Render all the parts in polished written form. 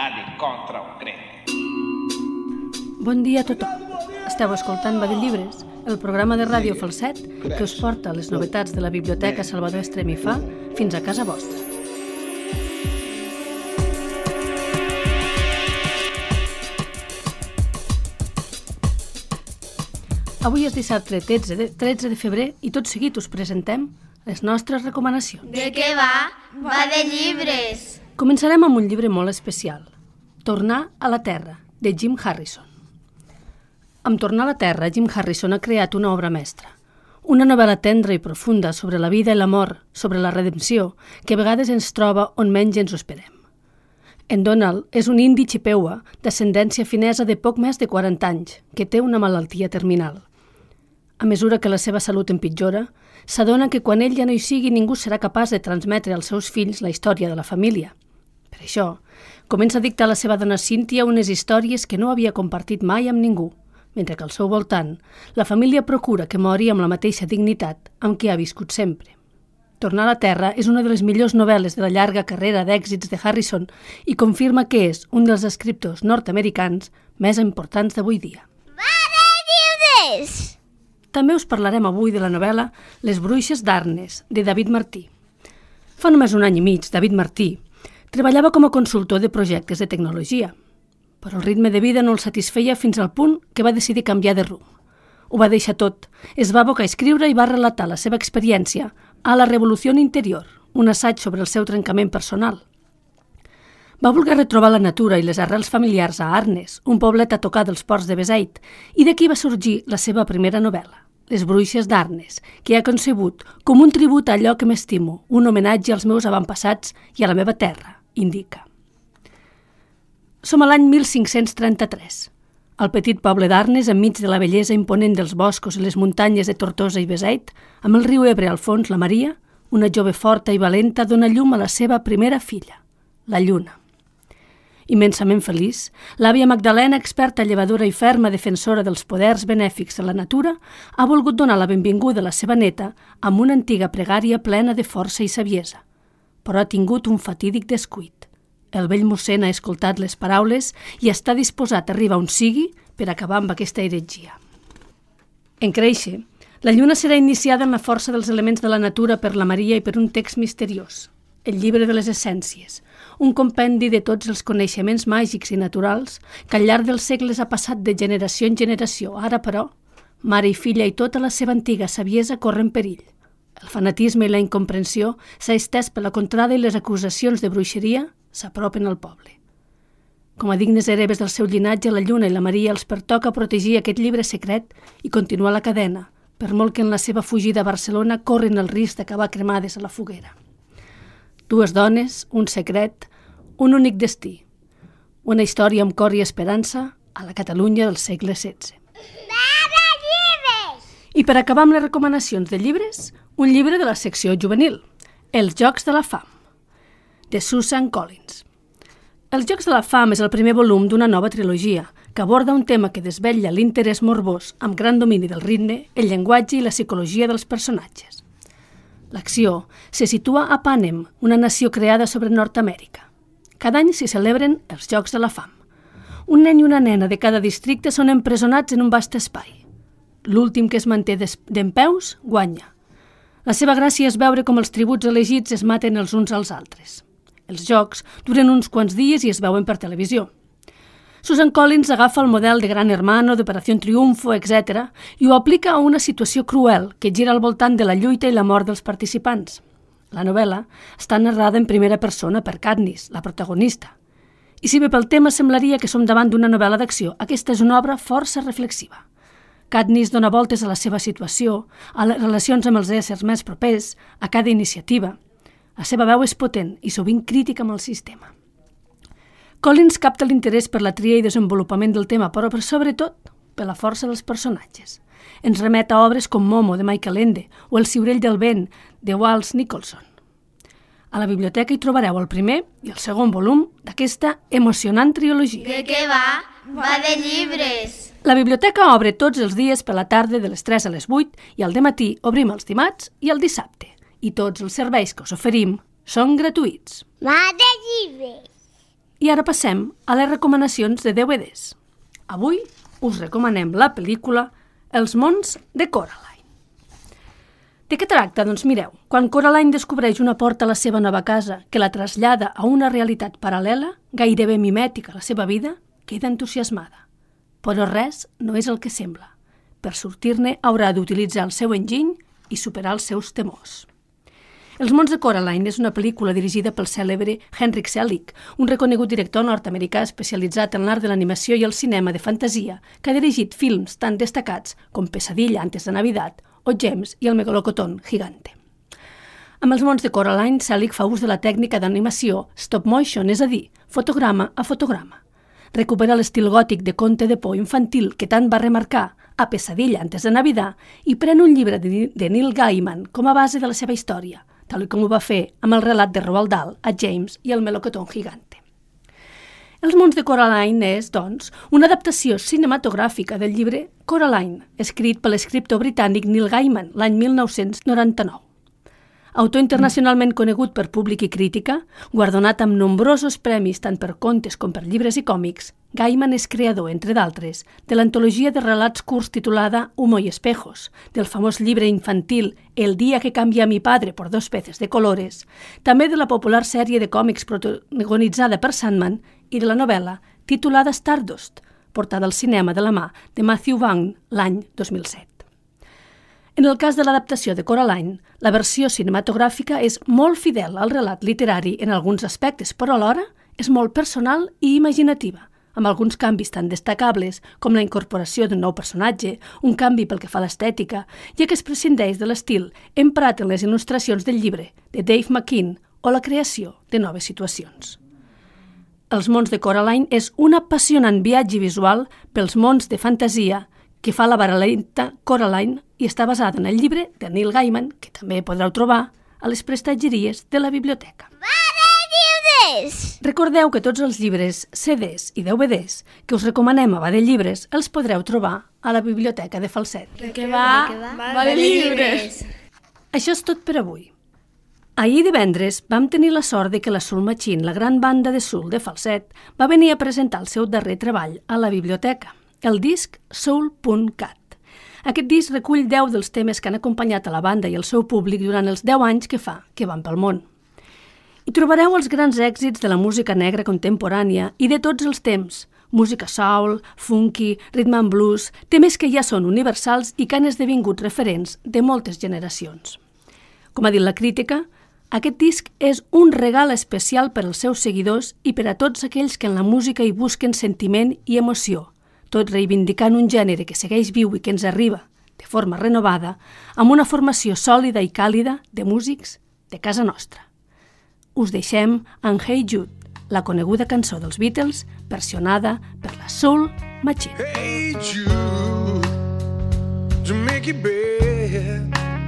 criminali contra Ucrania. Bon dia a tothom. Esteu escoltant Va de Llibres, el programa de ràdio Falset que us porta les novetats de la Biblioteca Salvador Estrem i Fa fins a casa vostra. Avui és dissabte 13 de febrer i tot seguit us presentem les nostres recomanacions. De què va? Va de llibres! Començarem amb un llibre molt especial, Tornar a la Terra, de Jim Harrison. Amb Tornar a la Terra, Jim Harrison ha creat una obra mestra, una novel·la tendra i profunda sobre la vida i la mort, sobre la redempció, que a vegades ens troba on menys ens ho esperem. En Donald és un indi xipeua d'ascendència finesa de poc més de 40 anys, que té una malaltia terminal. A mesura que la seva salut empitjora, s'adona que quan ell ja no hi sigui ningú serà capaç de transmetre als seus fills la història de la família. Per això, comença a dictar a la seva dona Cynthia unes històries que no havia compartit mai amb ningú, mentre que al seu voltant la família procura que mori amb la mateixa dignitat amb què ha viscut sempre. Tornar a la Terra és una de les millors novel·les de la llarga carrera d'èxits de Harrison i confirma que és un dels escriptors nord-americans més importants d'avui dia. Va de llibres! També us parlarem avui de la novel·la Les bruixes d'Arnes, de David Martí. Fa només un any i mig, David Martí treballava com a consultor de projectes de tecnologia, però el ritme de vida no el satisfeia fins al punt que va decidir canviar de rumb. Ho va deixar tot, es va abocar a escriure i va relatar la seva experiència a La revolució interior, un assaig sobre el seu trencament personal. Va voler retrobar la natura i les arrels familiars a Arnes, un poblet a tocar dels ports de Beseit, i d'aquí va sorgir la seva primera novel·la, Les bruixes d'Arnes, que ha concebut com un tribut a allò que m'estimo, un homenatge als meus avantpassats i a la meva terra, indica. Som a l'any 1533. Al petit poble d'Arnes, enmig de la bellesa imponent dels boscos i les muntanyes de Tortosa i Beseit, amb el riu Ebre al fons, la Maria, una jove forta i valenta, dona llum a la seva primera filla, la Lluna. Immensament feliç, l'àvia Magdalena, experta llevadora i ferma defensora dels poders benèfics de la natura, ha volgut donar la benvinguda a la seva neta amb una antiga pregària plena de força i saviesa, però ha tingut un fatídic descuit. El vell mossèn ha escoltat les paraules i està disposat a arribar on sigui per acabar amb aquesta heretgia. En créixer, la lluna serà iniciada en la força dels elements de la natura per la Maria i per un text misteriós, el llibre de les essències, un compendi de tots els coneixements màgics i naturals que al llarg dels segles ha passat de generació en generació. Ara, però, mare i filla i tota la seva antiga saviesa corren perill. El fanatisme i la incomprensió s'ha estès per la contrada i les acusacions de bruixeria s'apropen al poble. Com a dignes hereves del seu llinatge, la Lluna i la Maria els pertoca protegir aquest llibre secret i continuar la cadena, per molt que en la seva fugida a Barcelona corren el risc d'acabar cremades a la foguera. Dues dones, un secret, un únic destí. Una història amb cor i esperança a la Catalunya del segle XVI. I per acabar amb les recomanacions de llibres, un llibre de la secció juvenil, Els Jocs de la Fam, de Susan Collins. Els Jocs de la Fam és el primer volum d'una nova trilogia que aborda un tema que desvetlla l'interès morbós amb gran domini del ritme, el llenguatge i la psicologia dels personatges. L'acció se situa a Panem, una nació creada sobre Nord-Amèrica. Cada any s'hi celebren els Jocs de la Fam. Un nen i una nena de cada districte són empresonats en un vast espai. L'últim que es manté dempeus guanya. La seva gràcia és veure com els tributs elegits es maten els uns als altres. Els jocs duren uns quants dies i es veuen per televisió. Susan Collins agafa el model de Gran Hermano, d'Operació Triunfo, etc., i ho aplica a una situació cruel que gira al voltant de la lluita i la mort dels participants. La novel·la està narrada en primera persona per Katniss, la protagonista. I si bé pel tema semblaria que som davant d'una novel·la d'acció, aquesta és una obra força reflexiva. Katniss dona voltes a la seva situació, a les relacions amb els éssers més propers, a cada iniciativa. La seva veu és potent i sovint crítica amb el sistema. Collins capta l'interès per la tria i desenvolupament del tema, però per sobretot per la força dels personatges. Ens remet a obres com Momo, de Michael Ende, o El ciurell del vent, de Walt Nicholson. A la biblioteca hi trobareu el primer i el segon volum d'aquesta emocionant trilogia. De què va? Va de llibres! La biblioteca obre tots els dies per la tarda de les 3 a les 8 i al dematí obrim els dimarts i el dissabte. I tots els serveis que us oferim són gratuïts. Va de llibres! I ara passem a les recomanacions de DVDs. Avui us recomanem la pel·lícula Els mons de Coraline. De què tracta? Doncs mireu, quan Coraline descobreix una porta a la seva nova casa que la trasllada a una realitat paral·lela, gairebé mimètica a la seva vida, queda entusiasmada. Però res no és el que sembla. Per sortir-ne haurà d'utilitzar el seu enginy i superar els seus temors. Els mons de Coraline és una pel·lícula dirigida pel cèlebre Henrik Selick, un reconegut director nord-americà especialitzat en l'art de l'animació i el cinema de fantasia, que ha dirigit films tan destacats com Pesadilla antes de Navidad o James i el megalocotón gigante. Amb els mons de Coraline, Selick fa ús de la tècnica d'animació stop motion, és a dir, fotograma a fotograma. Recupera l'estil gòtic de conte de por infantil que tant va remarcar a Pesadilla antes de Navidad i pren un llibre de Neil Gaiman com a base de la seva història, tal com ho va fer amb el relat de Roald Dahl a James i el melocotón gigante. Els mons de Coraline és, doncs, una adaptació cinematogràfica del llibre Coraline, escrit per l'escriptor britànic Neil Gaiman l'any 1999. Autor internacionalment conegut per públic i crítica, guardonat amb nombrosos premis tant per contes com per llibres i còmics, Gaiman és creador, entre d'altres, de l'antologia de relats curts titulada Humo y espejos, del famós llibre infantil El día que cambié a mi padre por 2 peces de colores, també de la popular sèrie de còmics protagonitzada per Sandman i de la novel·la titulada Stardust, portada al cinema de la mà de Matthew Vaughn l'any 2007. En el cas de l'adaptació de Coraline, la versió cinematogràfica és molt fidel al relat literari en alguns aspectes, però alhora és molt personal i imaginativa, amb alguns canvis tan destacables com la incorporació d'un nou personatge, un canvi pel que fa a l'estètica, ja que es prescindeix de l'estil emprat en les il·lustracions del llibre de Dave McKean o la creació de noves situacions. Els mons de Coraline és un apassionant viatge visual pels mons de fantasia que fa la baralenta Coraline i està basada en el llibre de Neil Gaiman, que també podreu trobar a les prestatgeries de la biblioteca. Llibres! Recordeu que tots els llibres, CDs i DVDs que us recomanem a Va de Llibres els podreu trobar a la biblioteca de Falset. Que va de llibres! Això és tot per avui. Ahir divendres vam tenir la sort de que la Soul Machine, la gran banda de soul de Falset, va venir a presentar el seu darrer treball a la biblioteca, el disc Soul.cat. Aquest disc recull 10 dels temes que han acompanyat a la banda i el seu públic durant els 10 anys que fa que van pel món. Hi trobareu els grans èxits de la música negra contemporània i de tots els temps, música soul, funky, rhythm and blues, temes que ja són universals i que han esdevingut referents de moltes generacions. Com ha dit la crítica, aquest disc és un regal especial per als seus seguidors i per a tots aquells que en la música hi busquen sentiment i emoció, tot reivindicant un gènere que segueix viu i que ens arriba, de forma renovada, amb una formació sòlida i càlida de músics de casa nostra. Us deixem amb Hey Jude, la coneguda cançó dels Beatles, versionada per la Soul Machine. Hey Jude, to make it bad,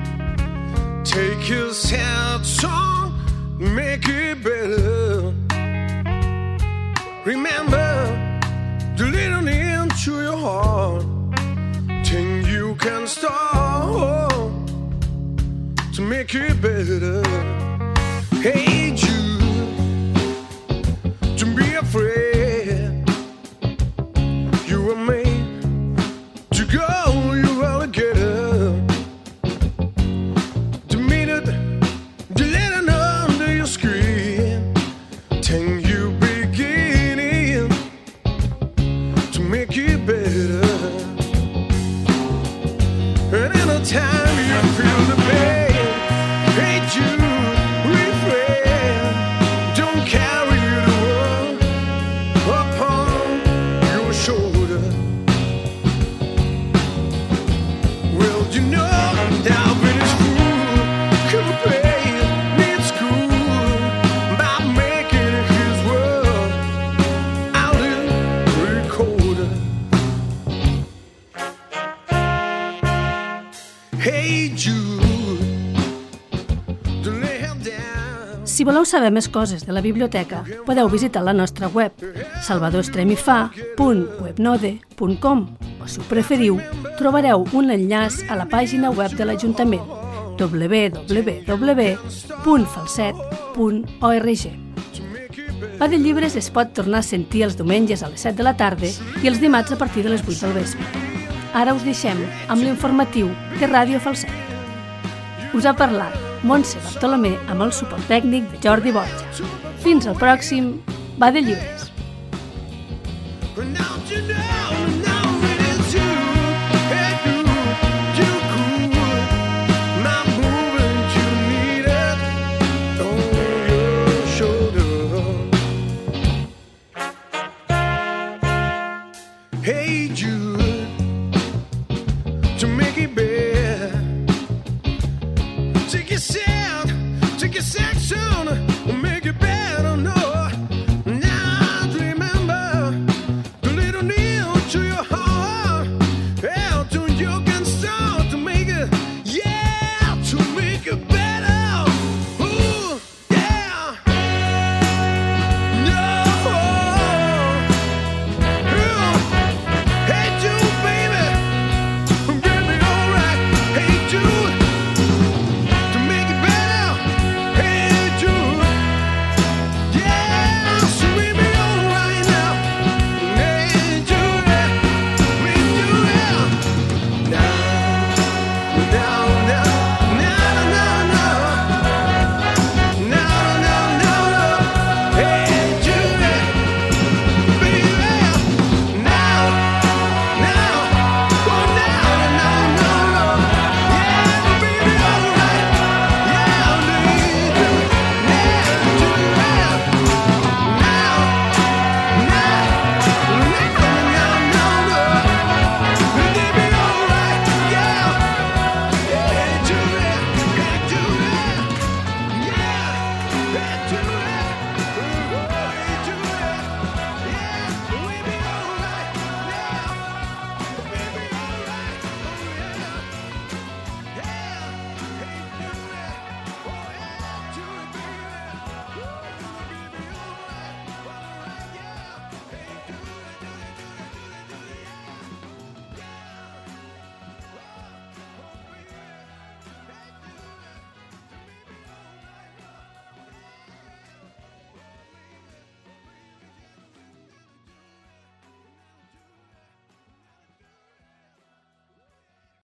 take his sad song, make it better. Remember, the little into your heart, think you can start to make it better. Hey Jude, don't be afraid, you were made to go, you will get up. The minute the little under your screen, think you beginning to make it better. And anytime you feel the pain, hey Jude, refrain, don't carry the world upon your shoulder. Well, you know that when it's fool, complain, needs school by making his world a little colder. Hey Jude, don't lay him down. Si voleu saber més coses de la biblioteca, podeu visitar la nostra web, salvadorstremifa.webnode.com, o si ho preferiu, trobareu un enllaç a la pàgina web de l'Ajuntament, www.falset.org. Va de Llibres es pot tornar a sentir els diumenges a les 7 de la tarda i els dimarts a partir de les 8 del vespre. Ara us deixem amb l'informatiu de Ràdio Falset. Us ha parlat Montse Bartolomé amb el suport tècnic de Jordi Borja. Fins al pròxim Va de Llibres. Hey Jude, to make it better, take your